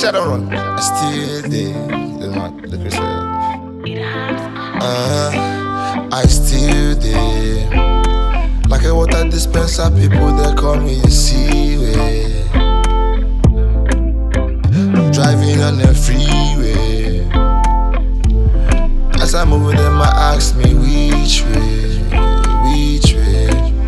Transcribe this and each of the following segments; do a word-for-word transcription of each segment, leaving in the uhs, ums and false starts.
Shadowrun. I still there. The man, the Christian. Uh, I still there. Like a water dispenser, people they call me a seaway. Driving on the freeway. As I move with them, I ask me which way, which way.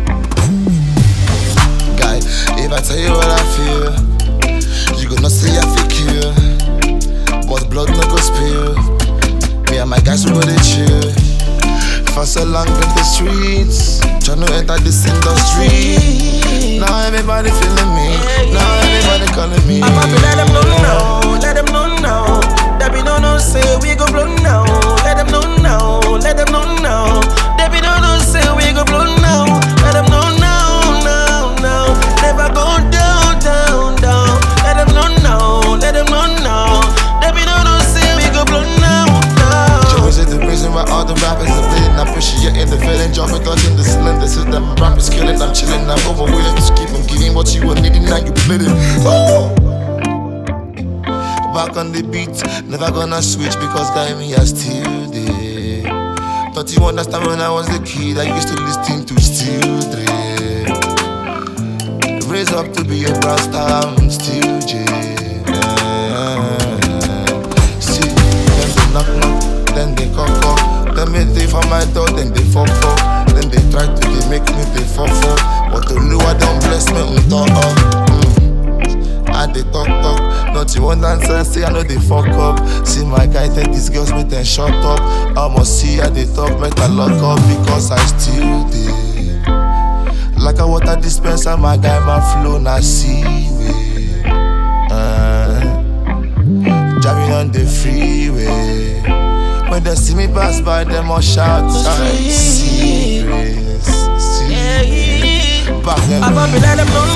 Guy, if I tell you what I feel, you gonna say I fake you, but blood no go spill. Me and my guys we go dey chill. For so long in the streets, tryna enter this industry. Now everybody feeling me, now everybody calling me. I'm happy, let them know now, let them know now. That be no no say we go blow now. Let them know now, let them know now. That be no no say we go blow now. Let them know now, now, now. Never go down, down, down. Let them know now, let them know now. That be no no say we go blow now, now. Joe's at the prison where all the rappers are bleeding. I appreciate the feeling, jumping touching the cylinder. Sit that my rap is killing, I'm chilling, I'm overwhelmed. Just keep on giving what you were needing, now you bleeding. Oh! Back on the beat, never gonna switch because guy me I still there. Don't you understand when I was a kid, I used to listen to Still Dre. Raise up to be a brass star, I'm still J. See, then they knock knock, then they cock cock. Then they dey for my door, then they fuck fuck. Then they try to they make me they fuck fuck. But the Lord don't bless me on top up. I dey talk talk, not you want answer, say I know they fuck up. See my guy take these girls, make them shut up. I must see how they talk, better lock up because I still there. Like a water dispenser, my guy, my flow, na seaway. Uh, driving on the freeway. When they see me pass by, them all shout, shout, serious, serious. I'm happy, let them know